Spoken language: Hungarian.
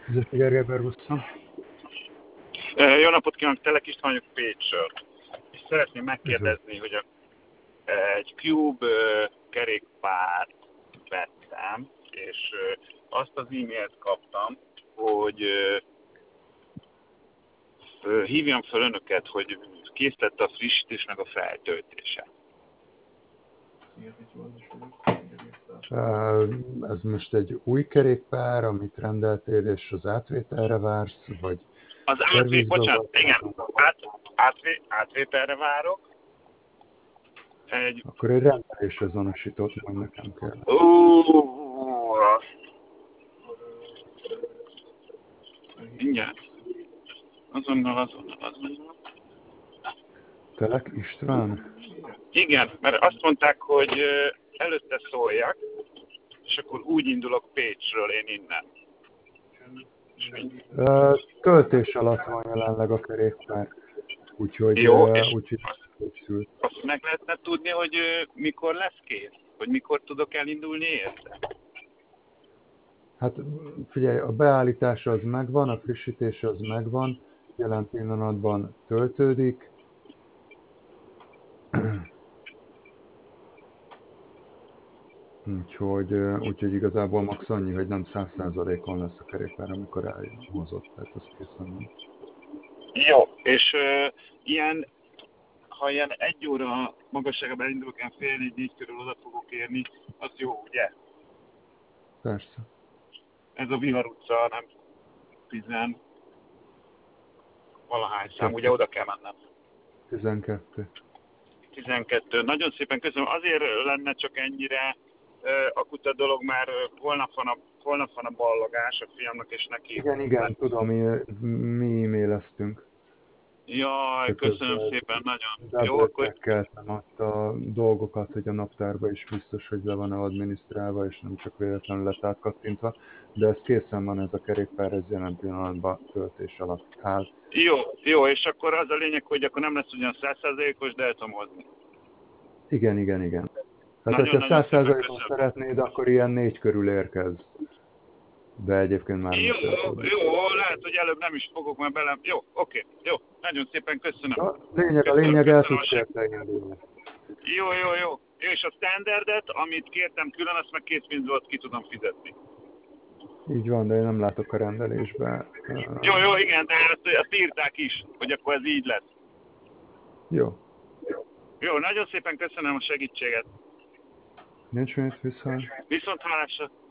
Zöld Gergely Bergusszon. Jó napot kívánok, Telek István vagyok Pécsről. És szeretném megkérdezni, hogy egy Cube kerékpárt vettem, és azt az e-mailt kaptam, hogy hívjam fel önöket, hogy kész lett a frissítés meg a feltöltése. Ez most egy új kerékpár, amit rendeltél, és az átvételre vársz, vagy az átvételre várok. Akkor egy rendelésre azonosítót majd nekem kell. Mindjárt. Azonnal. Telek István? Igen, mert azt mondták, hogy előtte szóljak, és akkor úgy indulok Pécsről, én innen. Töltés alatt van jelenleg a kerékpár, úgyhogy jó, és készült. azt meg lehetne tudni, hogy mikor lesz kész? Hogy mikor tudok elindulni érte? Hát figyelj, a beállítása az megvan, a frissítése az megvan, jelen pillanatban töltődik. Úgyhogy igazából max annyi, hogy nem 100%-on lesz a kerékpár, amikor elhozott, tehát az készen van. Jó, és ha ilyen 1 óra magasságban elindulok, ilyen fél 4 körül oda fogok érni, az jó, ugye? Persze. Ez a Vihar utca, nem 10 valahány szám, ugye oda kell mennem. 12. 12. Nagyon szépen köszönöm. Azért lenne csak ennyire akut a dolog, mert holnap van a ballagás a fiamnak, és neki... Igen, tudom, mi e-maileztünk. Jaj, köszönöm szépen, nagyon. Jó, akkor... Keltem azt a dolgokat, hogy a naptárba is biztos, hogy le van adminisztrálva, és nem csak véletlenül lett átkattintva, de ez készen van, ez a kerékpár, ez jelen pillanatban töltés alatt áll. Jó, és akkor az a lényeg, hogy akkor nem lesz ugyan 100%-os, de el tudom hozni. Igen. Tehát, hogyha 100%-on szeretnéd, akkor ilyen 4 körül érkez. De egyébként már jó, lehet, hogy előbb nem is fogok már bele. Jó, oké, jó. Nagyon szépen köszönöm. A lényeg el tudsz érte indulni. Jó. És a standardet, amit kértem külön, azt meg készpénzből ki tudom fizetni. Így van, de én nem látok a rendelésbe. Jó, igen, de ezt írták is, hogy akkor ez így lesz. Jó, nagyon szépen köszönöm a segítséget. Nincs mit, Viszont hallásra.